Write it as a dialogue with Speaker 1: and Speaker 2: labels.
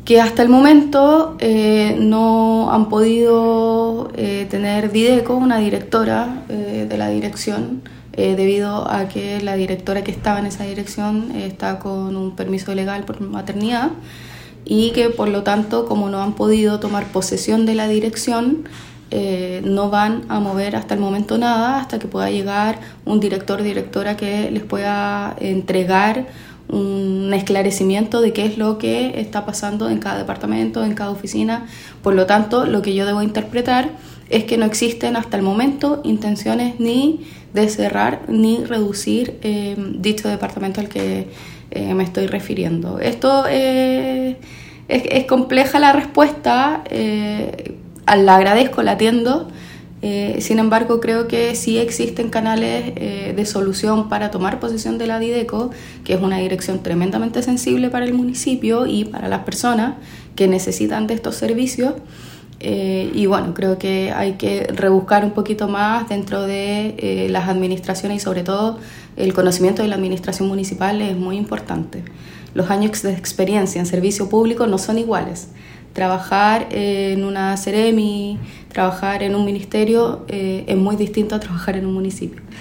Speaker 1: que hasta el momento no han podido tener Dideco, una directora de la dirección, debido a que la directora que estaba en esa dirección está con un permiso legal por maternidad y que por lo tanto, como no han podido tomar posesión de la dirección, no van a mover hasta el momento nada hasta que pueda llegar un director o directora que les pueda entregar un esclarecimiento de qué es lo que está pasando en cada departamento, en cada oficina. Por lo tanto, lo que yo debo interpretar es que no existen hasta el momento intenciones ni de cerrar ni reducir dicho departamento al que me estoy refiriendo. Esto es compleja la respuesta, la agradezco, la atiendo. Sin embargo, creo que sí existen canales de solución para tomar posesión de la Dideco, que es una dirección tremendamente sensible para el municipio y para las personas que necesitan de estos servicios. Y bueno, creo que hay que rebuscar un poquito más dentro de las administraciones y sobre todo el conocimiento de la administración municipal es muy importante. Los años de experiencia en servicio público no son iguales. Trabajar en una Seremi, trabajar en un ministerio es muy distinto a trabajar en un municipio.